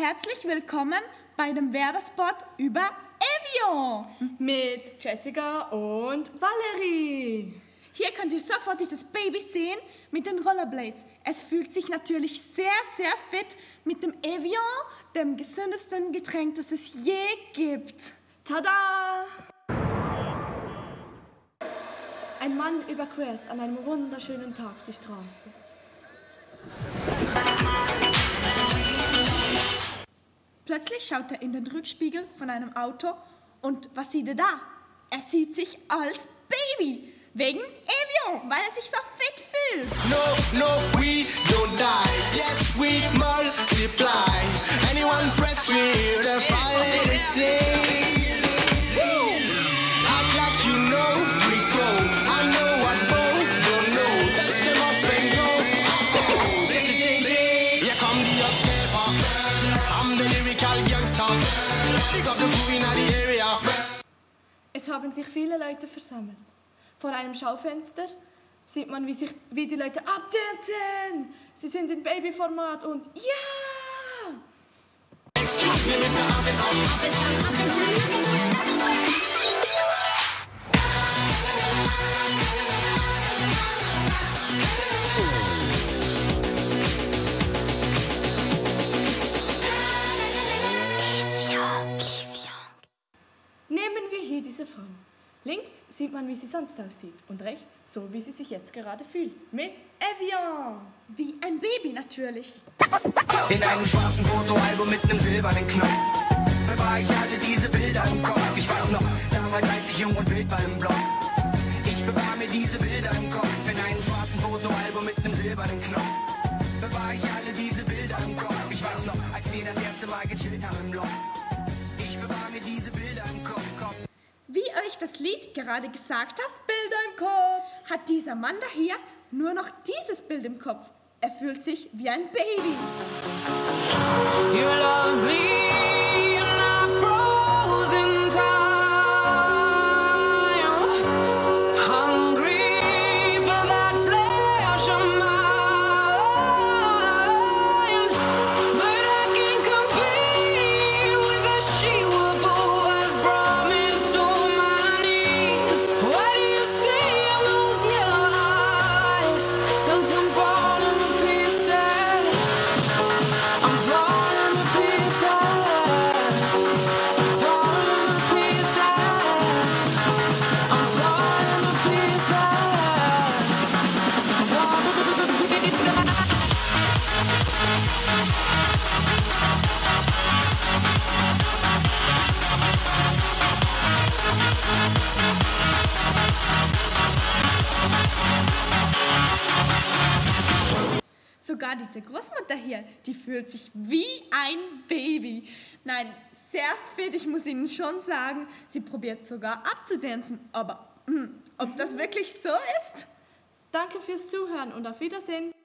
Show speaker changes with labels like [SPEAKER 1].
[SPEAKER 1] Herzlich willkommen bei dem Werbespot über Evian
[SPEAKER 2] mit Jessica und Valerie.
[SPEAKER 1] Hier könnt ihr sofort dieses Baby sehen mit den Rollerblades. Es fühlt sich natürlich sehr, sehr fit mit dem Evian, dem gesündesten Getränk, das es je gibt.
[SPEAKER 2] Tada! Ein Mann überquert an einem wunderschönen Tag die Straße.
[SPEAKER 1] Plötzlich schaut er in den Rückspiegel von einem Auto und was sieht er da? Er sieht sich als Baby. Wegen Evian, weil er sich so fit fühlt.
[SPEAKER 3] No, we don't die. Yes, we multiply. Anyone press me, the fire is sing. Act like you know, we go. I know what both don't know. Touch them up and go. Just a change. Here come the upstepper. I'm the lyrical gangster. Pick up the groove in the area.
[SPEAKER 2] Es haben sich viele Leute versammelt. Vor einem Schaufenster sieht man, wie die Leute abtanzen. Sie sind in Babyformat und ja! Nehmen wir hier diese Frau. Links sieht man, wie sie sonst aussieht und rechts so, wie sie sich jetzt gerade fühlt. Mit Evian.
[SPEAKER 1] Wie ein Baby natürlich.
[SPEAKER 4] In einem schwarzen Fotoalbum mit einem silbernen Knopf bewahre ich alle diese Bilder im Kopf. Ich weiß noch, damals als ich jung und wild war im Block. Ich bewahre mir diese Bilder im Kopf. In einem schwarzen Fotoalbum mit einem silbernen Knopf bewahre ich alle diese Bilder im Kopf. Ich weiß noch, als wir das erste Mal gechillt haben im Block. Ich bewahre mir diese Bilder im Kopf.
[SPEAKER 1] Wie euch das Lied gerade gesagt hat,
[SPEAKER 2] Bilder im Kopf.
[SPEAKER 1] hat dieser Mann da hier nur noch dieses Bild im Kopf. Er fühlt sich wie ein Baby.
[SPEAKER 5] You love me in a frozen time, hungry for that flesh of mine, but I can't compete with the she-wolf who has brought me to my knees. What do you see in those yellow eyes? 'Cause I'm falling to pieces. I'm falling to pieces. Falling to pieces. I'm falling to pieces.
[SPEAKER 1] Sogar diese Großmutter hier, die fühlt sich wie ein Baby. Nein, sehr fit, ich muss Ihnen schon sagen. Sie probiert sogar abzutanzen. Aber ob das wirklich so ist?
[SPEAKER 2] Danke fürs Zuhören und auf Wiedersehen.